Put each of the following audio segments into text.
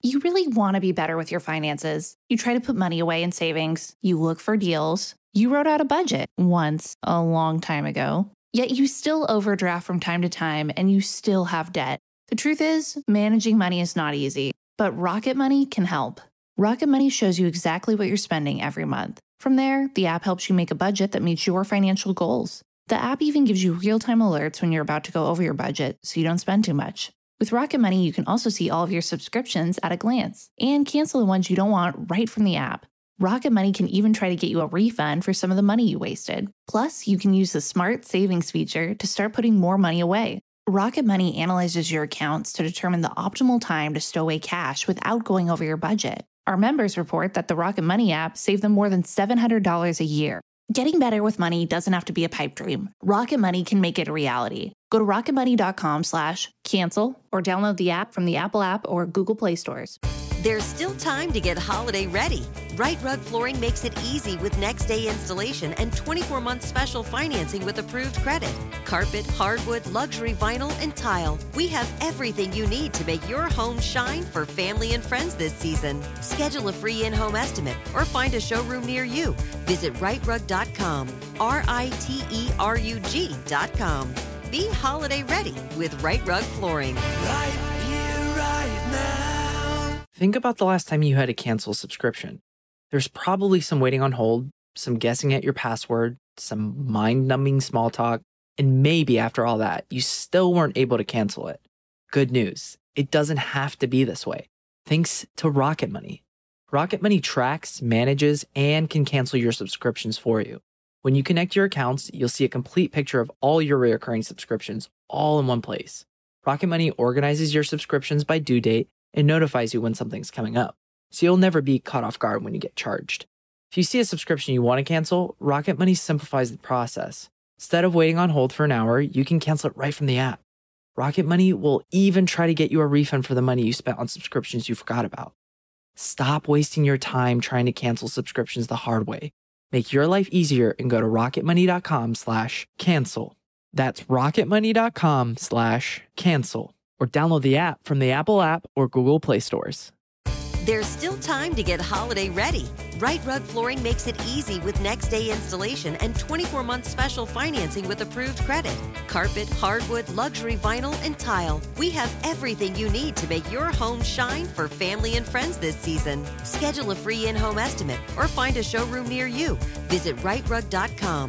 You really want to be better with your finances. You try to put money away in savings. You look for deals. You wrote out a budget once a long time ago. Yet you still overdraft from time to time and you still have debt. The truth is, managing money is not easy, but Rocket Money can help. Rocket Money shows you exactly what you're spending every month. From there, the app helps you make a budget that meets your financial goals. The app even gives you real-time alerts when you're about to go over your budget so you don't spend too much. With Rocket Money, you can also see all of your subscriptions at a glance and cancel the ones you don't want right from the app. Rocket Money can even try to get you a refund for some of the money you wasted. Plus, you can use the Smart Savings feature to start putting more money away. Rocket Money analyzes your accounts to determine the optimal time to stow away cash without going over your budget. Our members report that the Rocket Money app saved them more than $700 a year. Getting better with money doesn't have to be a pipe dream. Rocket Money can make it a reality. Go to rocketmoney.com/cancel or download the app from the Apple App or Google Play stores. There's still time to get holiday ready. Right Rug Flooring makes it easy with next-day installation and 24-month special financing with approved credit. Carpet, hardwood, luxury vinyl, and tile. We have everything you need to make your home shine for family and friends this season. Schedule a free in-home estimate or find a showroom near you. Visit rightrug.com, RITERUG.com. Be holiday ready with Right Rug Flooring. Right here, right now. Think about the last time you had to cancel a subscription. There's probably some waiting on hold, some guessing at your password, some mind-numbing small talk, and maybe after all that, you still weren't able to cancel it. Good news, it doesn't have to be this way. Thanks to Rocket Money. Rocket Money tracks, manages, and can cancel your subscriptions for you. When you connect your accounts, you'll see a complete picture of all your recurring subscriptions all in one place. Rocket Money organizes your subscriptions by due date and notifies you when something's coming up, so you'll never be caught off guard when you get charged. If you see a subscription you want to cancel, Rocket Money simplifies the process. Instead of waiting on hold for an hour, you can cancel it right from the app. Rocket Money will even try to get you a refund for the money you spent on subscriptions you forgot about. Stop wasting your time trying to cancel subscriptions the hard way. Make your life easier and go to rocketmoney.com/cancel. That's rocketmoney.com/cancel. Or download the app from the Apple App or Google Play stores. There's still time to get holiday ready. Right Rug Flooring makes it easy with next-day installation and 24-month special financing with approved credit. Carpet, hardwood, luxury vinyl, and tile. We have everything you need to make your home shine for family and friends this season. Schedule a free in-home estimate or find a showroom near you. Visit rightrug.com,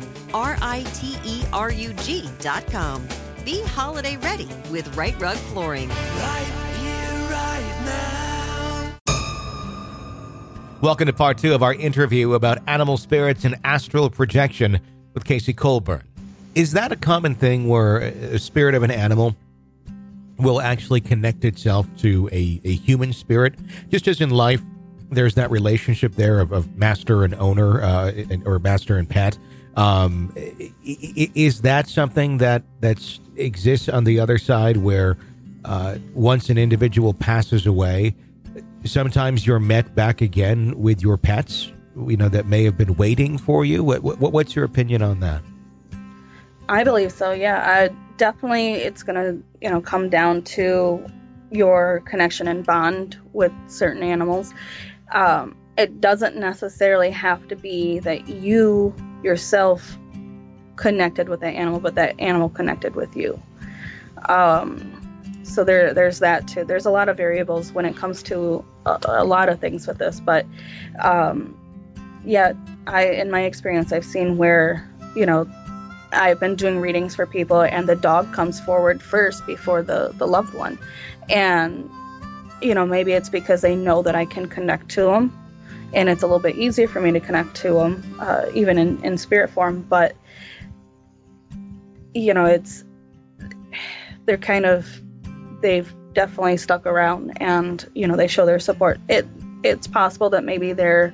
RITERUG.com. Be holiday ready with Right Rug Flooring. Right here, right now. Welcome to part 2 of our interview about animal spirits and astral projection with Casey Colburn. Is that a common thing where a spirit of an animal will actually connect itself to a human spirit? Just as in life, there's that relationship there of master and owner, or master and pet. Is that something that exists on the other side where once an individual passes away, sometimes you're met back again with your pets, that may have been waiting for you? What's your opinion on that? I believe so, yeah. Definitely it's going to, come down to your connection and bond with certain animals. It doesn't necessarily have to be that you yourself connected with that animal, but that animal connected with you. So there's that too. There's a lot of variables when it comes to a lot of things with this, but in my experience, I've seen where, I've been doing readings for people and the dog comes forward first before the loved one. And, maybe it's because they know that I can connect to them and it's a little bit easier for me to connect to them, even in spirit form. But, they've definitely stuck around and, they show their support. It's possible that maybe they're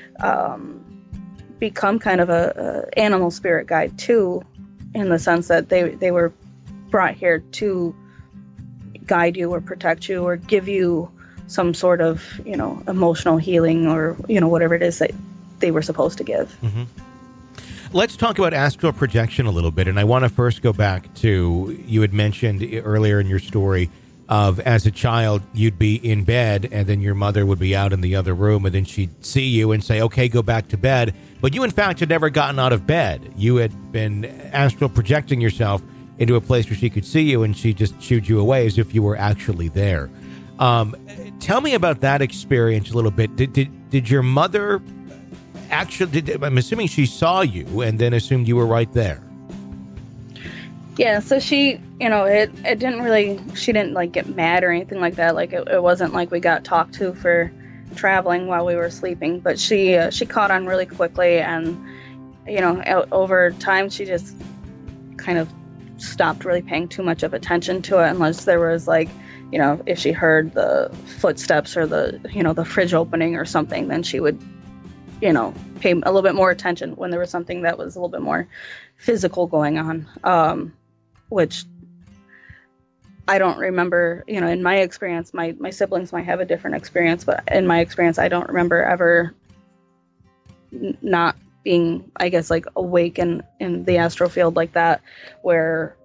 become kind of a animal spirit guide too, in the sense that they were brought here to guide you or protect you or give you some sort of, emotional healing or, whatever it is that they were supposed to give. Mm-hmm. Let's talk about astral projection a little bit. And I want to first go back to, you had mentioned earlier in your story of, as a child, you'd be in bed and then your mother would be out in the other room and then she'd see you and say, okay, go back to bed. But you, in fact, had never gotten out of bed. You had been astral projecting yourself into a place where she could see you, and she just shooed you away as if you were actually there. Tell me about that experience a little bit. Did your mother actually, I'm assuming she saw you and then assumed you were right there? Yeah, so she, it didn't really, she didn't like get mad or anything like that. Like it wasn't like we got talked to for traveling while we were sleeping, but she caught on really quickly, and, over time she just kind of stopped really paying too much of attention to it, unless there was like, if she heard the footsteps or the fridge opening or something, then she would, pay a little bit more attention when there was something that was a little bit more physical going on. Which I don't remember, in my experience, my siblings might have a different experience, but in my experience, I don't remember ever not being, I guess, like awake in the astral field like that, where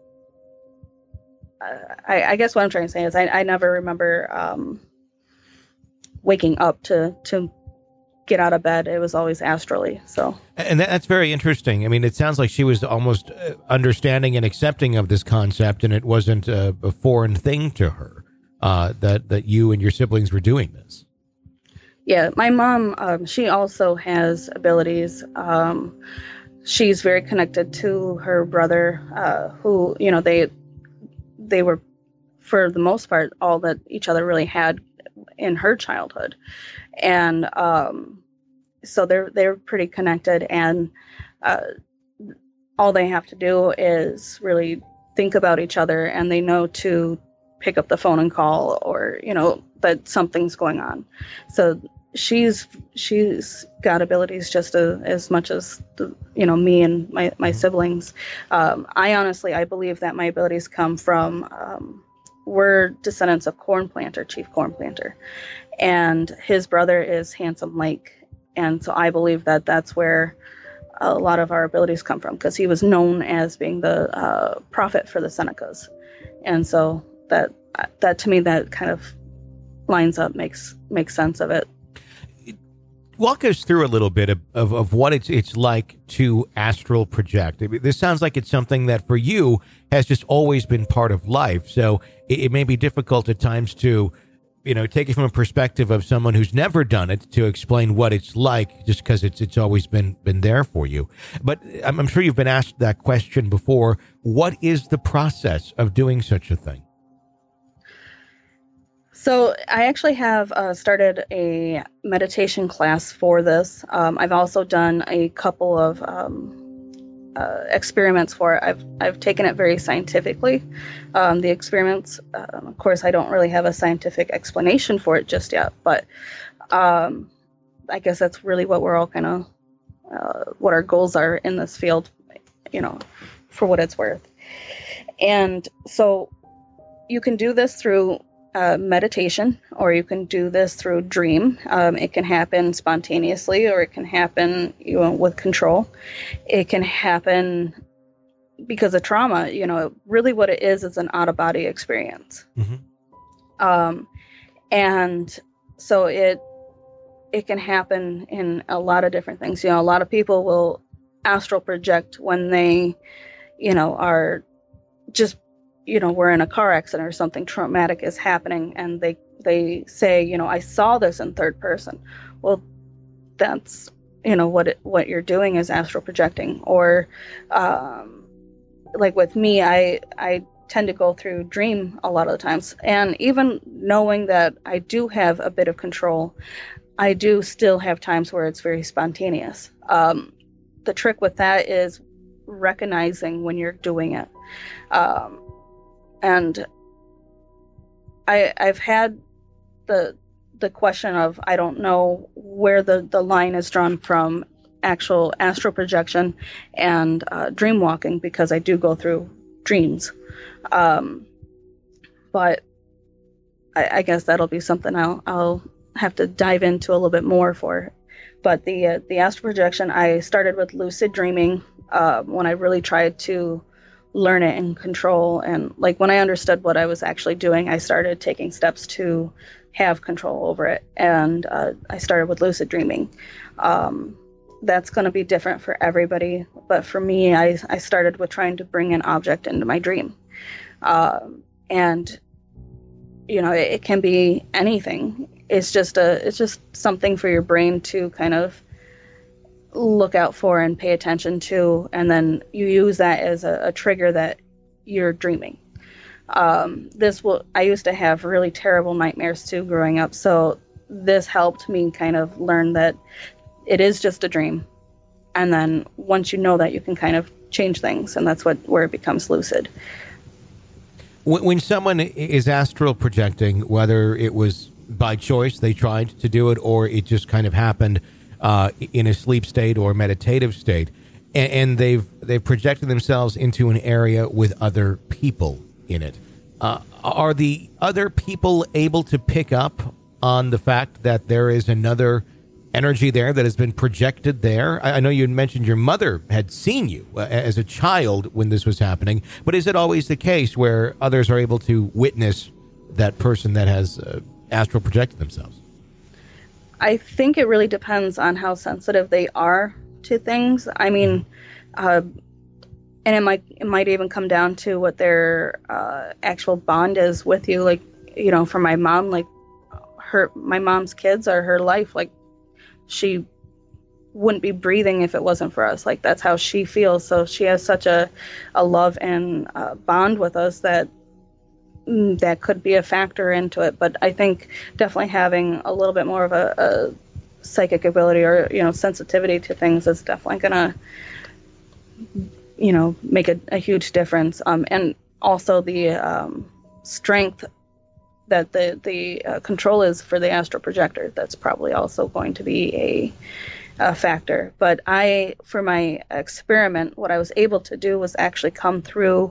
I guess what I'm trying to say is I never remember waking up to get out of bed. It was always astrally. So, and that's very interesting. I mean, it sounds like she was almost understanding and accepting of this concept, and it wasn't a foreign thing to her that you and your siblings were doing this. Yeah, my mom, she also has abilities. She's very connected to her brother, who, they were, for the most part, all that each other really had in her childhood. And so they're pretty connected, and all they have to do is really think about each other, and they know to pick up the phone and call, or that something's going on. So she's got abilities just as much as me and my siblings. I believe that my abilities come from we're descendants of Chief Cornplanter. And his brother is Handsome Lake. And so I believe that that's where a lot of our abilities come from, because he was known as being the prophet for the Senecas. And so that to me, that kind of lines up, makes sense of it. Walk us through a little bit of what it's like to astral project. I mean, this sounds like it's something that for you has just always been part of life. So it may be difficult at times to take it from a perspective of someone who's never done it to explain what it's like, just because it's always been there for you. But I'm sure you've been asked that question before. What is the process of doing such a thing? So I actually have started a meditation class for this. I've also done a couple of experiments for it. I've taken it very scientifically. The experiments, of course, I don't really have a scientific explanation for it just yet, but I guess that's really what we're all kind of, what our goals are in this field, for what it's worth. And so you can do this through meditation, or you can do this through dream. It can happen spontaneously, or it can happen with control. It can happen because of trauma. Really what it is an out-of-body experience. Mm-hmm. And so it can happen in a lot of different things. A lot of people will astral project when they are just we're in a car accident or something traumatic is happening, and they say, I saw this in third person. Well, that's, what you're doing is astral projecting. Or, like with me, I tend to go through dream a lot of the times. And even knowing that I do have a bit of control, I do still have times where it's very spontaneous. The trick with that is recognizing when you're doing it. And I've had the question of, I don't know where the line is drawn from actual astral projection and dream walking, because I do go through dreams. But I guess that'll be something I'll have to dive into a little bit more for. But the astral projection, I started with lucid dreaming when I really tried to learn it and control. And like when I understood what I was actually doing, I started taking steps to have control over it. And I started with lucid dreaming. That's going to be different for everybody. But for me, I started with trying to bring an object into my dream. And, you know, it can be anything. It's just something for your brain to kind of look out for and pay attention to, and then you use that as a trigger that you're dreaming. I used to have really terrible nightmares too growing up, so this helped me kind of learn that it is just a dream, and then once you know that, you can kind of change things, and that's where it becomes lucid. When someone is astral projecting, whether it was by choice, they tried to do it, or it just kind of happened in a sleep state or meditative state, and they've projected themselves into an area with other people in it. Are the other people able to pick up on the fact that there is another energy there that has been projected there? I know you had mentioned your mother had seen you as a child when this was happening, but is it always the case where others are able to witness that person that has astral projected themselves? I think it really depends on how sensitive they are to things. I mean, and it might even come down to what their actual bond is with you. Like, you know, for my mom, like my mom's kids are her life. Like, she wouldn't be breathing if it wasn't for us. Like, that's how she feels. So she has such a love and bond with us that could be a factor into it. But I think definitely having a little bit more of a psychic ability or, you know, sensitivity to things is definitely going to, you know, make a huge difference. And also the strength that the control is for the astral projector. That's probably also going to be a factor. But for my experiment, what I was able to do was actually come through.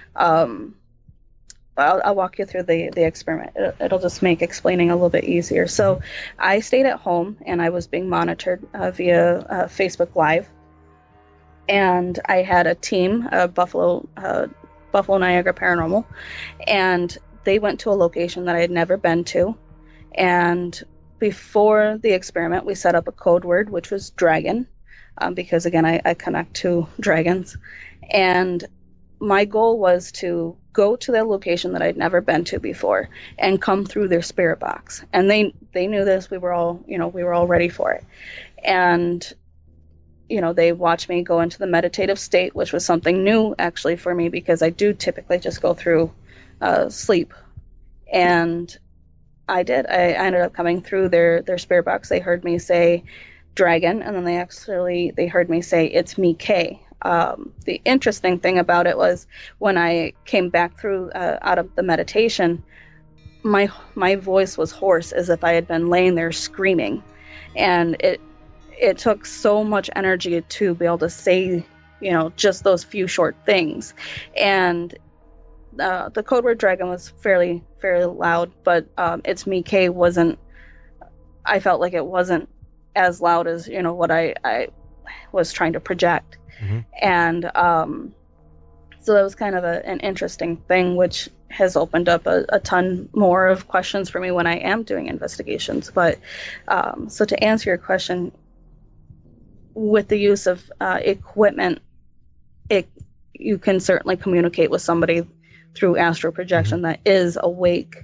I'll walk you through the experiment. It'll just make explaining a little bit easier. So I stayed at home and I was being monitored via Facebook Live. And I had a team, Buffalo Niagara Paranormal, and they went to a location that I had never been to. And before the experiment, we set up a code word, which was dragon, because again, I connect to dragons. And my goal was to go to that location that I'd never been to before and come through their spirit box. And they knew this. We were all ready for it. And, you know, they watched me go into the meditative state, which was something new actually for me, because I do typically just go through sleep. And I did. I ended up coming through their spirit box. They heard me say dragon, and then they heard me say, "It's me, Kay." The interesting thing about it was when I came back through out of the meditation, my voice was hoarse, as if I had been laying there screaming, and it took so much energy to be able to say, you know, just those few short things. And the code word dragon was fairly loud, but "It's me, Kay" wasn't. I felt like it wasn't as loud as, you know, what I was trying to project. Mm-hmm. And so that was kind of an interesting thing, which has opened up a ton more of questions for me when I am doing investigations. But so to answer your question, with the use of equipment, you can certainly communicate with somebody through astral projection that is awake.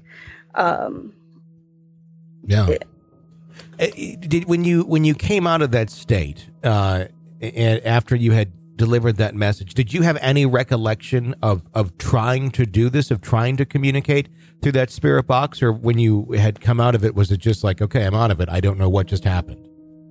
When you came out of that state, and after you had delivered that message, did you have any recollection of trying to do this, of trying to communicate through that spirit box? Or when you had come out of it, was it just like, okay, I'm out of it, I don't know what just happened?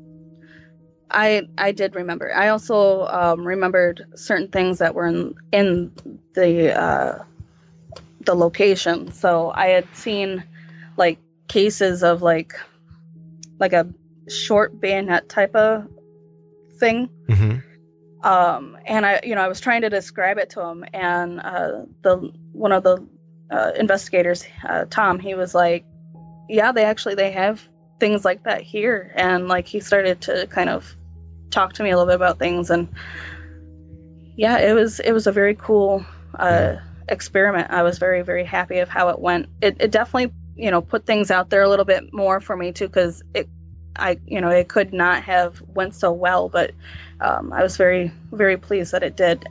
I did remember. I also remembered certain things that were in the location. So I had seen like cases of like a short bayonet type of thing. Mm-hmm. And I was trying to describe it to him, and one of the investigators, Tom, he was like, yeah, they have things like that here. And like, he started to kind of talk to me a little bit about things, and yeah, it was a very cool experiment. I was very, very happy of how it went. It definitely, put things out there a little bit more for me too, because it could not have went so well, but I was very, very pleased that it did.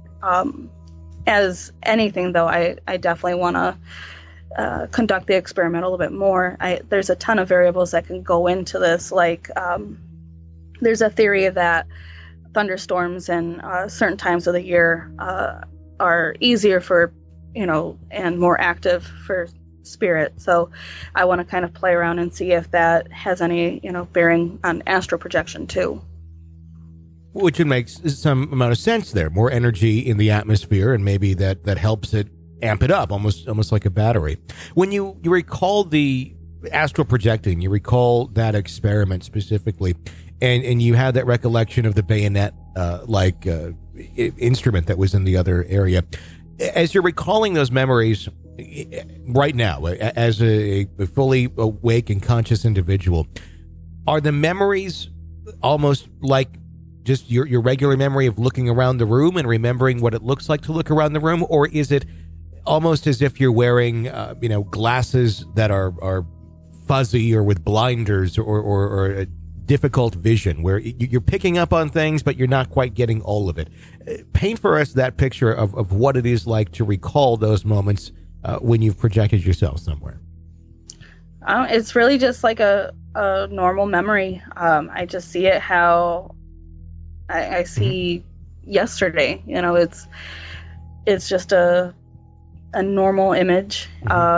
As anything, though, I definitely want to conduct the experiment a little bit more. There's a ton of variables that can go into this. Like, there's a theory that thunderstorms and certain times of the year are easier for, and more active for spirit. So I want to kind of play around and see if that has any, bearing on astral projection too. Which would make some amount of sense there. More energy in the atmosphere, and maybe that helps it amp it up, almost like a battery. When you recall the astral projecting, you recall that experiment specifically, and you had that recollection of the bayonet instrument that was in the other area. As you're recalling those memories right now, as a fully awake and conscious individual, are the memories almost like just your regular memory of looking around the room and remembering what it looks like to look around the room? Or is it almost as if you're wearing, glasses that are fuzzy or with blinders or a difficult vision where you're picking up on things, but you're not quite getting all of it? Paint for us that picture of what it is like to recall those moments when you've projected yourself somewhere. It's really just like a normal memory. I just see it how I see yesterday. It's just a normal image.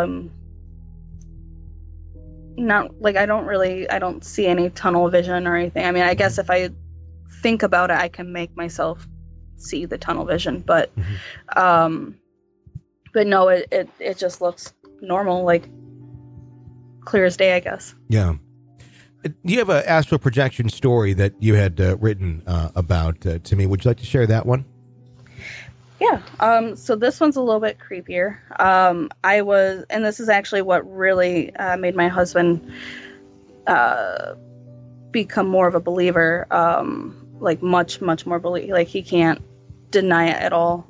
Not like I don't see any tunnel vision or anything. I mean, I guess if I think about it, I can make myself see the tunnel vision, but no, it just looks normal, like clear as day, I guess. Yeah. You have an astral projection story that you had written about to me. Would you like to share that one? Yeah. So this one's a little bit creepier. And this is actually what really made my husband become more of a believer, like much, much more believe. Like he can't deny it at all.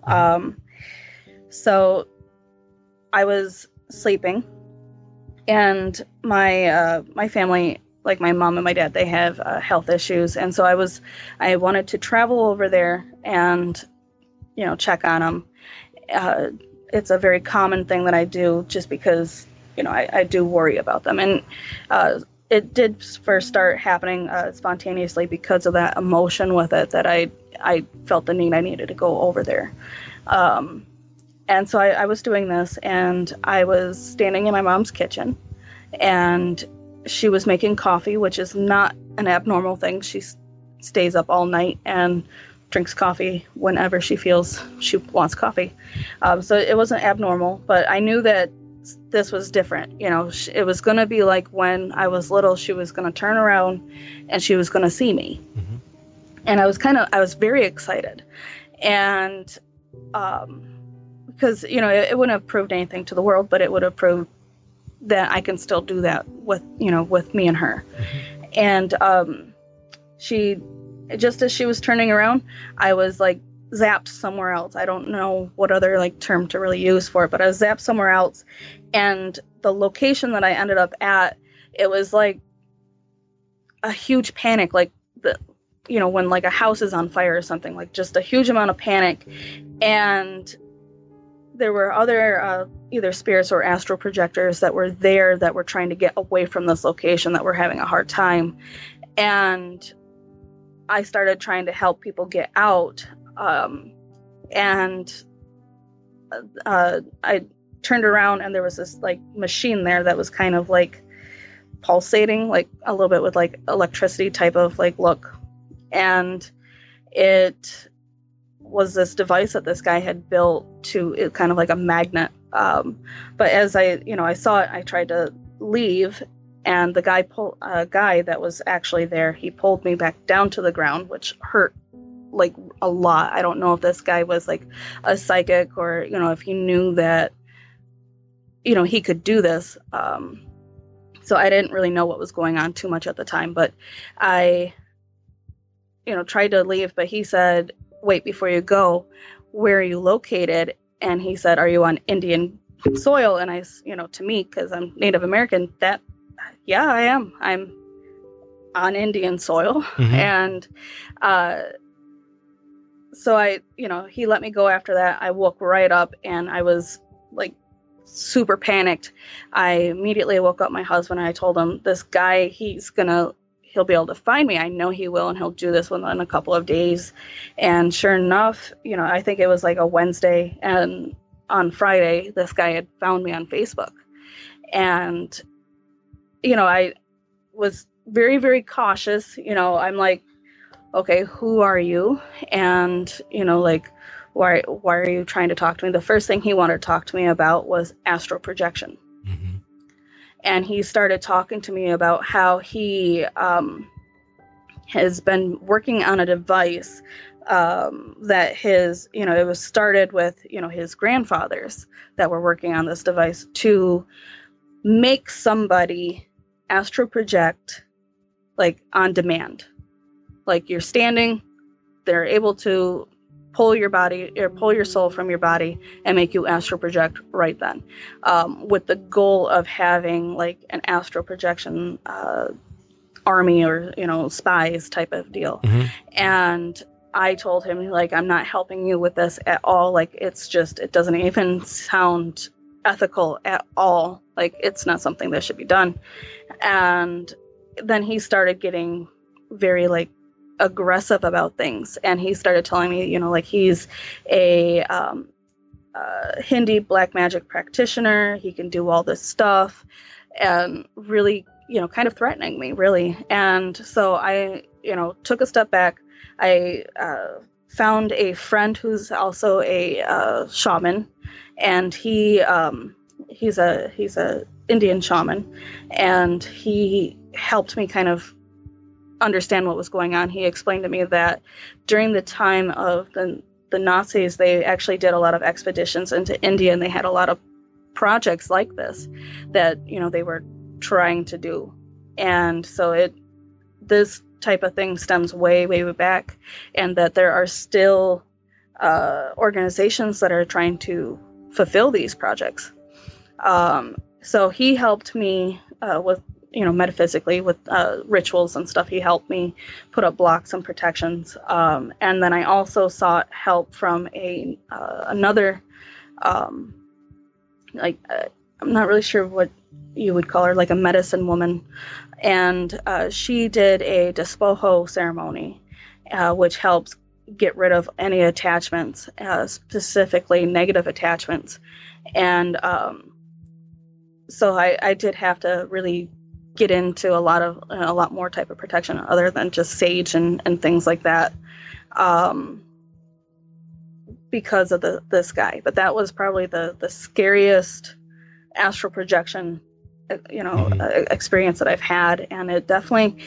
So I was sleeping, and my family, like my mom and my dad, they have health issues, and so I wanted to travel over there and check on them. It's a very common thing that I do, just because I do worry about them, and it did first start happening spontaneously because of that emotion with it, that I felt the need I needed to go over there. And so I was doing this, and I was standing in my mom's kitchen, and she was making coffee, which is not an abnormal thing. She stays up all night and drinks coffee whenever she feels she wants coffee. So it wasn't abnormal, but I knew that this was different. It was going to be like when I was little, she was going to turn around and she was going to see me. Mm-hmm. And I was very excited. And, because, it wouldn't have proved anything to the world, but it would have proved that I can still do that with me and her. Mm-hmm. And, just as she was turning around, I was like zapped somewhere else. I don't know what other term to really use for it, but I was zapped somewhere else. And the location that I ended up at, it was like a huge panic, like when like a house is on fire or something, like just a huge amount of panic. And there were other either spirits or astral projectors that were there that were trying to get away from this location, that were having a hard time. And I started trying to help people get out. And I turned around, and there was this machine there that was kind of pulsating, a little bit with electricity type of look. And it was this device that this guy had built to it, kind of like a magnet. But as I saw it, I tried to leave, and the guy that was actually there, he pulled me back down to the ground, which hurt a lot. I don't know if this guy was a psychic, or if he knew that he could do this. So I didn't really know what was going on too much at the time, but I tried to leave, but he said, "Wait, before you go, where are you located?" And he said, "Are you on Indian soil?" And I, to me, because I'm Native American, yeah, I am. I'm on Indian soil. Mm-hmm. And so he let me go after that. I woke right up and I was like super panicked. I immediately woke up my husband and I told him, this guy, he'll be able to find me. I know he will, and he'll do this within a couple of days. And sure enough, I think it was like a Wednesday, and on Friday, this guy had found me on Facebook. And, I was very, very cautious. I'm like, okay, who are you? And, why are you trying to talk to me? The first thing he wanted to talk to me about was astral projection. Mm-hmm. And he started talking to me about how he has been working on a device that it was started with, his grandfathers that were working on this device to make somebody astral project, like on demand. Like you're standing, they're able to pull your body or pull your soul from your body and make you astral project right then, with the goal of having like an astral projection army or spies type of deal. Mm-hmm. And I told him, like, I'm not helping you with this at all. Like, it doesn't even sound ethical at all. Like, it's not something that should be done. And then he started getting very like aggressive about things, and he started telling me, like, he's a Hindi black magic practitioner. He can do all this stuff, and really, kind of threatening me, really. And so I, took a step back. I found a friend who's also a shaman, and he's a Indian shaman, and he helped me kind of understand what was going on. He explained to me that during the time of the Nazis, they actually did a lot of expeditions into India, and they had a lot of projects like this that, they were trying to do. And so this type of thing stems way, way, way back, and that there are still organizations that are trying to fulfill these projects. So he helped me with, metaphysically with rituals and stuff. He helped me put up blocks and protections. And then I also sought help from another, I'm not really sure what you would call her, like a medicine woman. And she did a despojo ceremony, which helps get rid of any attachments, specifically negative attachments. And so I did have to really get into a lot more type of protection other than just sage and things like that, because of this guy. But that was probably the scariest astral projection experience that I've had, and it definitely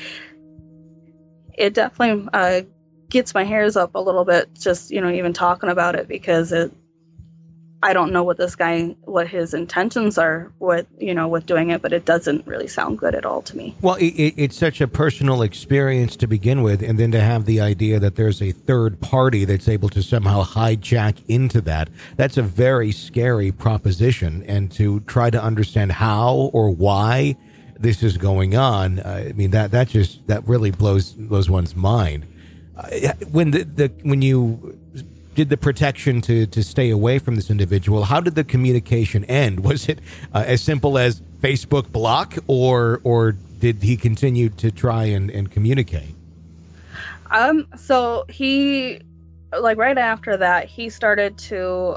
gets my hairs up a little bit, just even talking about it, because I don't know what his intentions are with doing it, but it doesn't really sound good at all to me. Well, it's such a personal experience to begin with, and then to have the idea that there's a third party that's able to somehow hijack into that's a very scary proposition. And to try to understand how or why this is going on, I mean, that really blows one's mind. When you did the protection to stay away from this individual, how did the communication end? Was it as simple as Facebook block, or did he continue to try and communicate? So he, like, right after that, he started to,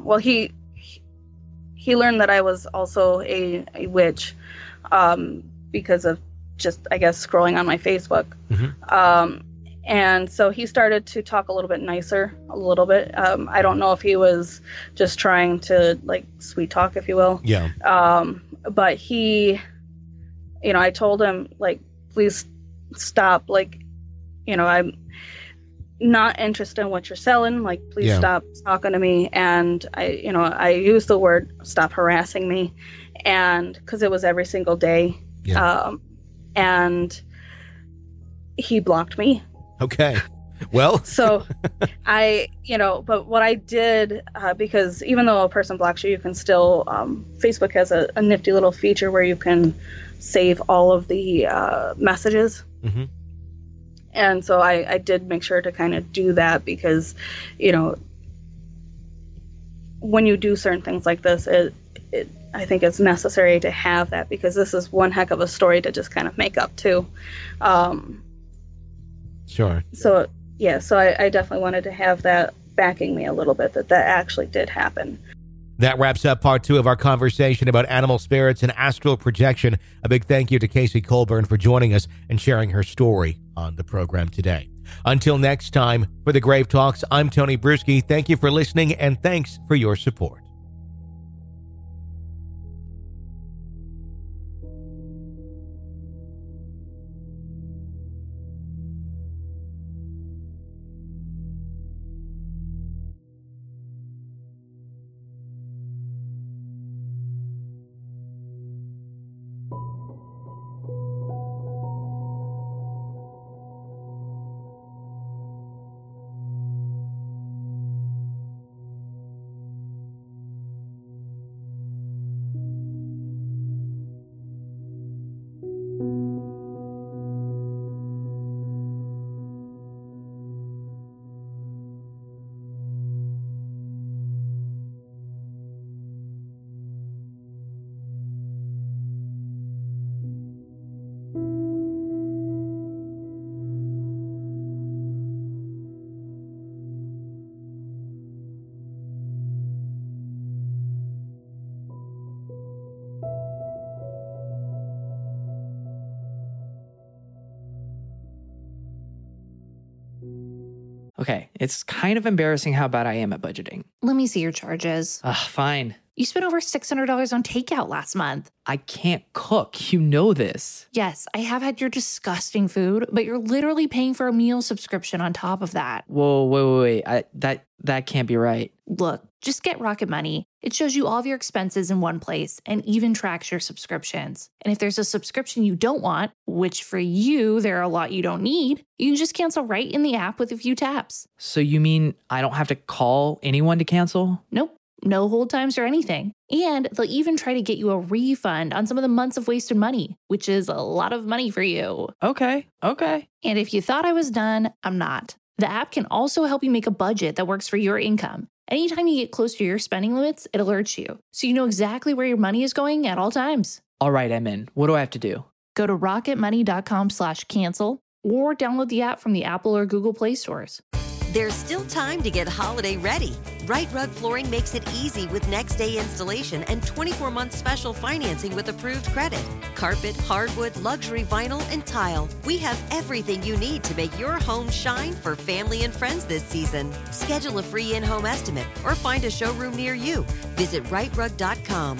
he learned that I was also a witch, because of just, I guess, scrolling on my Facebook. Mm-hmm. And so he started to talk a little bit nicer, I don't know if he was just trying to, like, sweet talk, if you will. Yeah. But he, I told him, like, please stop. Like, I'm not interested in what you're selling. Like, please stop talking to me. And I used the word stop harassing me, and because it was every single day. Yeah. And he blocked me. Okay. Well, So but what I did, because even though a person blocks you, you can still, Facebook has a nifty little feature where you can save all of the messages. Mhm. And so I did make sure to kind of do that because, when you do certain things like this, I think it's necessary to have that because this is one heck of a story to just kind of make up too. Sure. So I definitely wanted to have that backing me a little bit, that actually did happen. That wraps up part 2 of our conversation about animal spirits and astral projection. A big thank you to Casey Colburn for joining us and sharing her story on the program today. Until next time, for the Grave Talks, I'm Tony Bruschi. Thank you for listening, and thanks for your support. Okay, it's kind of embarrassing how bad I am at budgeting. Let me see your charges. Fine. You spent over $600 on takeout last month. I can't cook. You know this. Yes, I have had your disgusting food, but you're literally paying for a meal subscription on top of that. Whoa, wait. That can't be right. Look, just get Rocket Money. It shows you all of your expenses in one place and even tracks your subscriptions. And if there's a subscription you don't want, which for you, there are a lot you don't need, you can just cancel right in the app with a few taps. So you mean I don't have to call anyone to cancel? Nope. No hold times or anything. And they'll even try to get you a refund on some of the months of wasted money, which is a lot of money for you. Okay. And if you thought I was done, I'm not. The app can also help you make a budget that works for your income. Anytime you get close to your spending limits, it alerts you, so you know exactly where your money is going at all times. All right, I'm in. What do I have to do? Go to rocketmoney.com/cancel or download the app from the Apple or Google Play stores. There's still time to get holiday ready. Right Rug Flooring makes it easy with next day installation and 24-month special financing with approved credit. Carpet, hardwood, luxury vinyl, and tile. We have everything you need to make your home shine for family and friends this season. Schedule a free in-home estimate or find a showroom near you. Visit rightrug.com,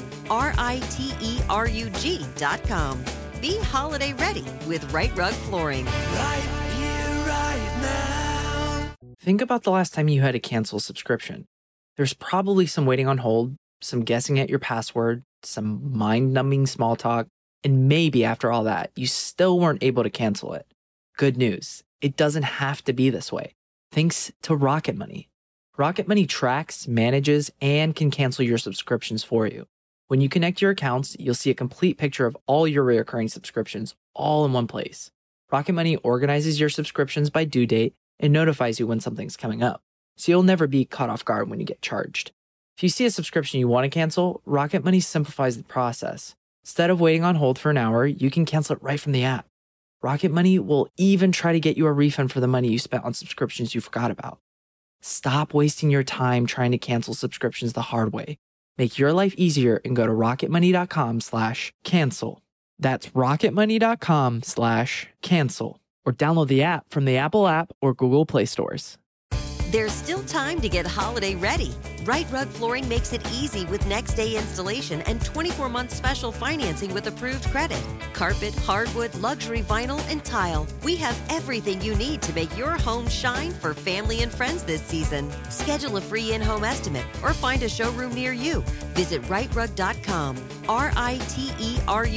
RITERUG.com. Be holiday ready with Right Rug Flooring. Right here, right now. Think about the last time you had to cancel a subscription. There's probably some waiting on hold, some guessing at your password, some mind-numbing small talk, and maybe after all that, you still weren't able to cancel it. Good news, it doesn't have to be this way. Thanks to Rocket Money. Rocket Money tracks, manages, and can cancel your subscriptions for you. When you connect your accounts, you'll see a complete picture of all your recurring subscriptions all in one place. Rocket Money organizes your subscriptions by due date and notifies you when something's coming up, so you'll never be caught off guard when you get charged. If you see a subscription you want to cancel, Rocket Money simplifies the process. Instead of waiting on hold for an hour, you can cancel it right from the app. Rocket Money will even try to get you a refund for the money you spent on subscriptions you forgot about. Stop wasting your time trying to cancel subscriptions the hard way. Make your life easier and go to rocketmoney.com/cancel. That's rocketmoney.com/cancel. Or download the app from the Apple app or Google Play stores. There's still time to get holiday ready. Right Rug Flooring makes it easy with next day installation and 24-month special financing with approved credit. Carpet, hardwood, luxury vinyl, and tile. We have everything you need to make your home shine for family and friends this season. Schedule a free in-home estimate or find a showroom near you. Visit rightrug.com,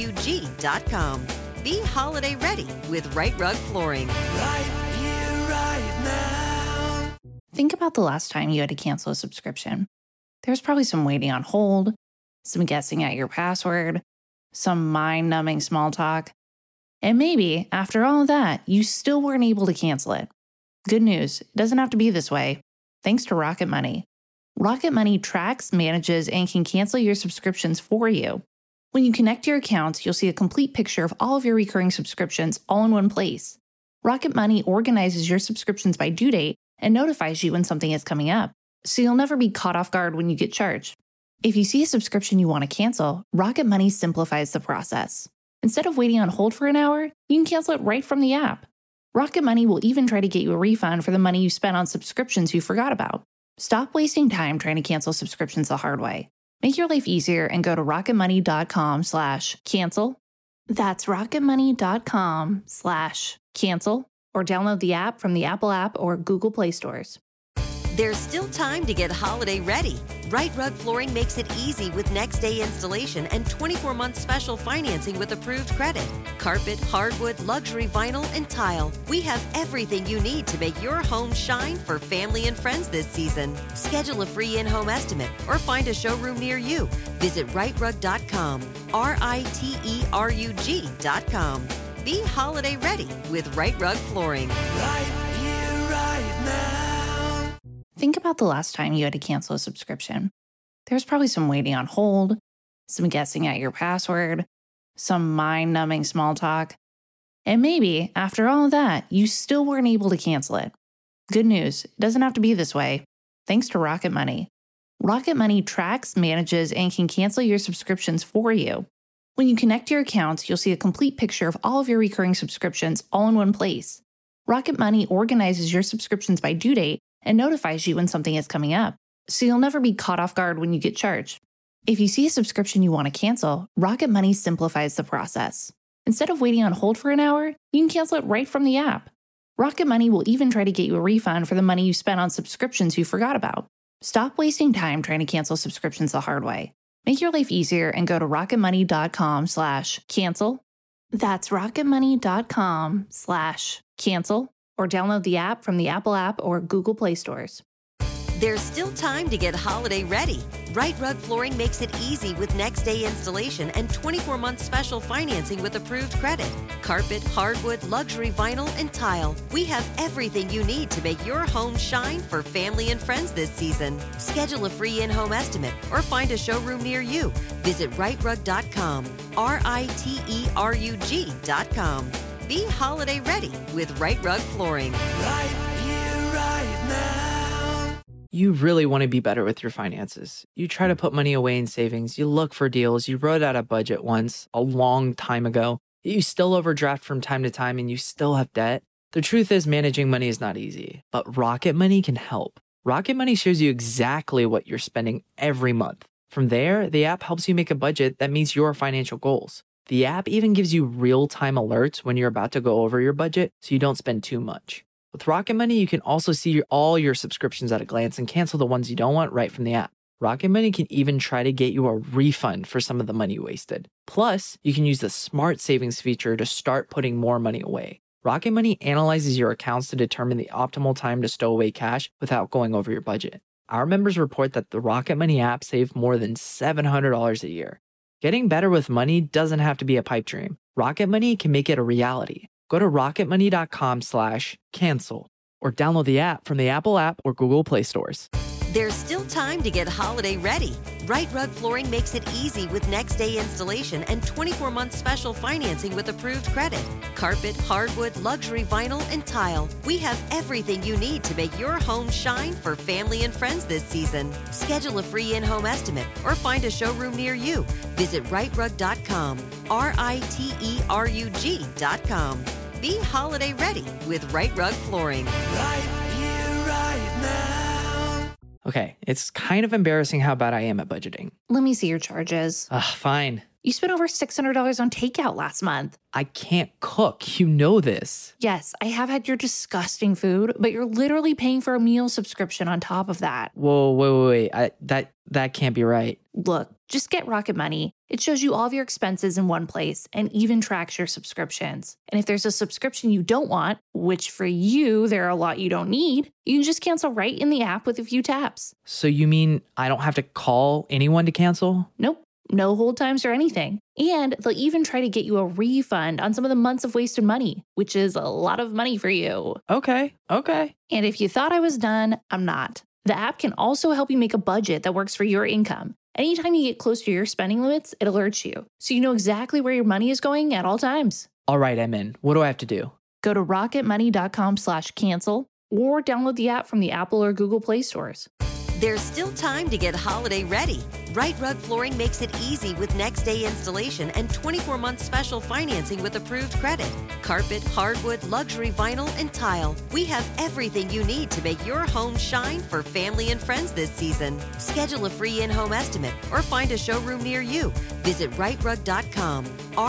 RITERUG.com. Be holiday ready with Right Rug Flooring. Right here, right right now. Think about the last time you had to cancel a subscription. There's probably some waiting on hold, some guessing at your password, some mind-numbing small talk. And maybe, after all of that, you still weren't able to cancel it. Good news, it doesn't have to be this way. Thanks to Rocket Money. Rocket Money tracks, manages, and can cancel your subscriptions for you. When you connect your accounts, you'll see a complete picture of all of your recurring subscriptions all in one place. Rocket Money organizes your subscriptions by due date and notifies you when something is coming up, so you'll never be caught off guard when you get charged. If you see a subscription you want to cancel, Rocket Money simplifies the process. Instead of waiting on hold for an hour, you can cancel it right from the app. Rocket Money will even try to get you a refund for the money you spent on subscriptions you forgot about. Stop wasting time trying to cancel subscriptions the hard way. Make your life easier and go to rocketmoney.com/cancel. That's rocketmoney.com/cancel, or download the app from the Apple App or Google Play stores. There's still time to get holiday ready. Right Rug Flooring makes it easy with next day installation and 24-month special financing with approved credit. Carpet, hardwood, luxury vinyl, and tile. We have everything you need to make your home shine for family and friends this season. Schedule a free in-home estimate or find a showroom near you. Visit rightrug.com, RITERUG.com. Be holiday ready with Right Rug Flooring. Right here, right now. Think about the last time you had to cancel a subscription. There's probably some waiting on hold, some guessing at your password, some mind-numbing small talk. And maybe, after all of that, you still weren't able to cancel it. Good news, it doesn't have to be this way. Thanks to Rocket Money. Rocket Money tracks, manages, and can cancel your subscriptions for you. When you connect your accounts, you'll see a complete picture of all of your recurring subscriptions all in one place. Rocket Money organizes your subscriptions by due date and notifies you when something is coming up, so you'll never be caught off guard when you get charged. If you see a subscription you want to cancel, Rocket Money simplifies the process. Instead of waiting on hold for an hour, you can cancel it right from the app. Rocket Money will even try to get you a refund for the money you spent on subscriptions you forgot about. Stop wasting time trying to cancel subscriptions the hard way. Make your life easier and go to rocketmoney.com/cancel. That's rocketmoney.com/cancel, or download the app from the Apple App or Google Play stores. There's still time to get holiday ready. Right Rug Flooring makes it easy with next day installation and 24-month special financing with approved credit. Carpet, hardwood, luxury vinyl, and tile. We have everything you need to make your home shine for family and friends this season. Schedule a free in-home estimate or find a showroom near you. Visit rightrug.com, RITERUG.com. Be holiday ready with Right Rug Flooring. Right here, right now. You really want to be better with your finances. You try to put money away in savings. You look for deals. You wrote out a budget once a long time ago. You still overdraft from time to time and you still have debt. The truth is, managing money is not easy, but Rocket Money can help. Rocket Money shows you exactly what you're spending every month. From there, the app helps you make a budget that meets your financial goals. The app even gives you real-time alerts when you're about to go over your budget so you don't spend too much. With Rocket Money, you can also see all your subscriptions at a glance and cancel the ones you don't want right from the app. Rocket Money can even try to get you a refund for some of the money you wasted. Plus, you can use the Smart Savings feature to start putting more money away. Rocket Money analyzes your accounts to determine the optimal time to stow away cash without going over your budget. Our members report that the Rocket Money app saved more than $700 a year. Getting better with money doesn't have to be a pipe dream. Rocket Money can make it a reality. Go to rocketmoney.com/cancel or download the app from the Apple App or Google Play stores. There's still time to get holiday ready. Right Rug Flooring makes it easy with next day installation and 24-month special financing with approved credit. Carpet, hardwood, luxury vinyl, and tile. We have everything you need to make your home shine for family and friends this season. Schedule a free in-home estimate or find a showroom near you. Visit rightrug.com, RITERUG.com. Be holiday ready with Right Rug Flooring. Right here, right now. Okay, it's kind of embarrassing how bad I am at budgeting. Let me see your charges. Fine. You spent over $600 on takeout last month. I can't cook. You know this. Yes, I have had your disgusting food, but you're literally paying for a meal subscription on top of that. Whoa, wait. That can't be right. Look, just get Rocket Money. It shows you all of your expenses in one place and even tracks your subscriptions. And if there's a subscription you don't want, which for you, there are a lot you don't need, you can just cancel right in the app with a few taps. So you mean I don't have to call anyone to cancel? Nope. No hold times or anything. And they'll even try to get you a refund on some of the months of wasted money, which is a lot of money for you. Okay. And if you thought I was done, I'm not. The app can also help you make a budget that works for your income. Anytime you get close to your spending limits, it alerts you, so you know exactly where your money is going at all times. All right, I'm in. What do I have to do? Go to rocketmoney.com/cancel or download the app from the Apple or Google Play stores. There's still time to get holiday ready. Right Rug Flooring makes it easy with next day installation and 24-month special financing with approved credit. Carpet, hardwood, luxury vinyl, and tile. We have everything you need to make your home shine for family and friends this season. Schedule a free in-home estimate or find a showroom near you. Visit rightrug.com,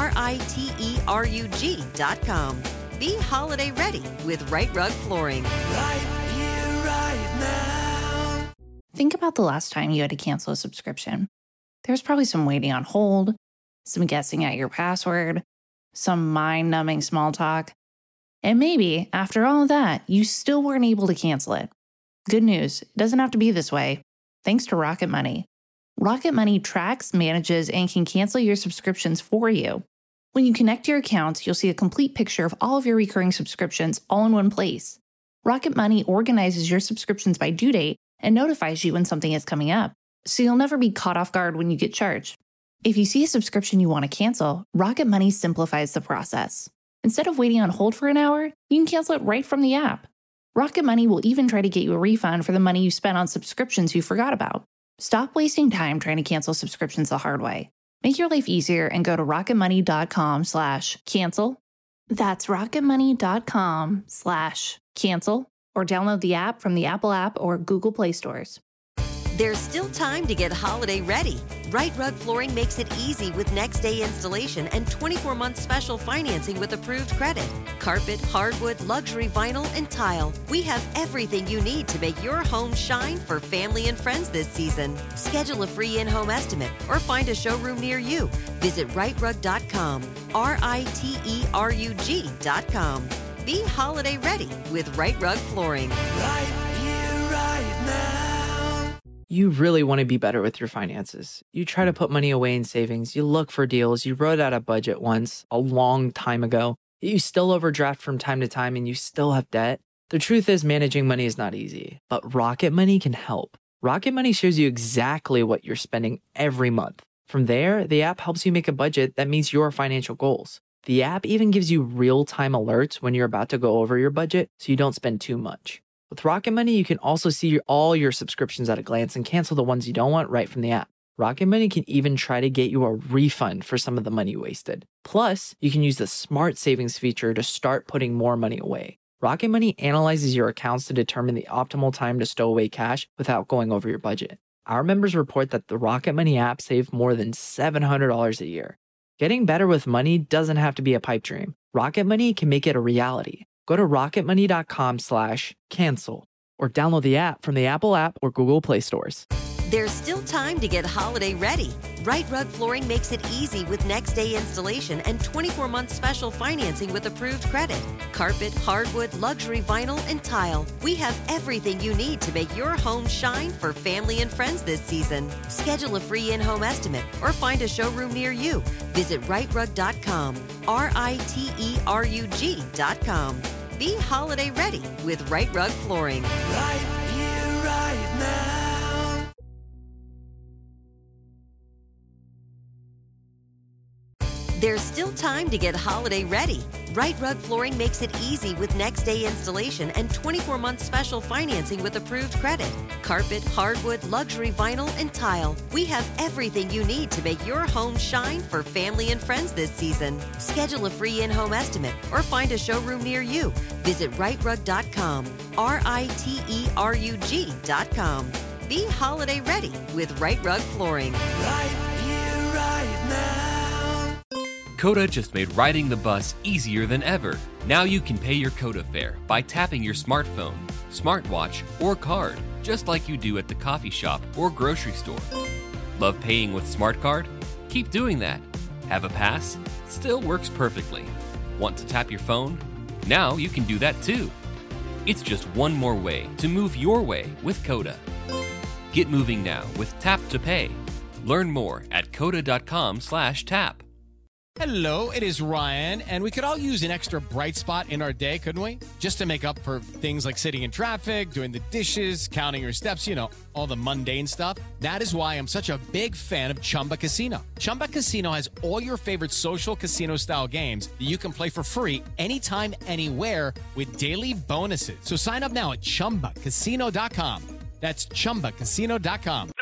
RITERUG.com. Be holiday ready with Right Rug Flooring. Right here, right now. Think about the last time you had to cancel a subscription. There's probably some waiting on hold, some guessing at your password, some mind-numbing small talk. And maybe, after all of that, you still weren't able to cancel it. Good news, it doesn't have to be this way. Thanks to Rocket Money. Rocket Money tracks, manages, and can cancel your subscriptions for you. When you connect your accounts, you'll see a complete picture of all of your recurring subscriptions all in one place. Rocket Money organizes your subscriptions by due date and notifies you when something is coming up, so you'll never be caught off guard when you get charged. If you see a subscription you want to cancel, Rocket Money simplifies the process. Instead of waiting on hold for an hour, you can cancel it right from the app. Rocket Money will even try to get you a refund for the money you spent on subscriptions you forgot about. Stop wasting time trying to cancel subscriptions the hard way. Make your life easier and go to rocketmoney.com/cancel. That's rocketmoney.com/cancel. Or download the app from the Apple app or Google Play stores. There's still time to get holiday ready. Right Rug Flooring makes it easy with next day installation and 24-month special financing with approved credit. Carpet, hardwood, luxury vinyl, and tile. We have everything you need to make your home shine for family and friends this season. Schedule a free in-home estimate or find a showroom near you. Visit rightrug.com, RITERUG.com. Be holiday ready with Right Rug Flooring. Right here, right now. You really want to be better with your finances. You try to put money away in savings. You look for deals. You wrote out a budget once a long time ago. You still overdraft from time to time and you still have debt. The truth is managing money is not easy, but Rocket Money can help. Rocket Money shows you exactly what you're spending every month. From there, the app helps you make a budget that meets your financial goals. The app even gives you real-time alerts when you're about to go over your budget so you don't spend too much. With Rocket Money, you can also see all your subscriptions at a glance and cancel the ones you don't want right from the app. Rocket Money can even try to get you a refund for some of the money wasted. Plus, you can use the Smart Savings feature to start putting more money away. Rocket Money analyzes your accounts to determine the optimal time to stow away cash without going over your budget. Our members report that the Rocket Money app saved more than $700 a year. Getting better with money doesn't have to be a pipe dream. Rocket Money can make it a reality. Go to rocketmoney.com/cancel or download the app from the Apple app or Google Play stores. There's still time to get holiday ready. Right Rug Flooring makes it easy with next day installation and 24-month special financing with approved credit. Carpet, hardwood, luxury vinyl, and tile. We have everything you need to make your home shine for family and friends this season. Schedule a free in-home estimate or find a showroom near you. Visit rightrug.com, RITERUG.com. Be holiday ready with Right Rug Flooring. Right here, right now. There's still time to get holiday ready. Right Rug Flooring makes it easy with next day installation and 24-month special financing with approved credit. Carpet, hardwood, luxury vinyl, and tile. We have everything you need to make your home shine for family and friends this season. Schedule a free in-home estimate or find a showroom near you. Visit rightrug.com, RITERUG.com. Be holiday ready with Right Rug Flooring. Right here, right now. Coda just made riding the bus easier than ever. Now you can pay your Coda fare by tapping your smartphone, smartwatch, or card, just like you do at the coffee shop or grocery store. Love paying with Smart Card? Keep doing that. Have a pass? Still works perfectly. Want to tap your phone? Now you can do that too. It's just one more way to move your way with Coda. Get moving now with Tap to Pay. Learn more at coda.com/tap. Hello, it is Ryan, and we could all use an extra bright spot in our day, couldn't we? Just to make up for things like sitting in traffic, doing the dishes, counting your steps, all the mundane stuff. That is why I'm such a big fan of Chumba Casino. Chumba Casino has all your favorite social casino-style games that you can play for free anytime, anywhere with daily bonuses. So sign up now at ChumbaCasino.com. That's ChumbaCasino.com.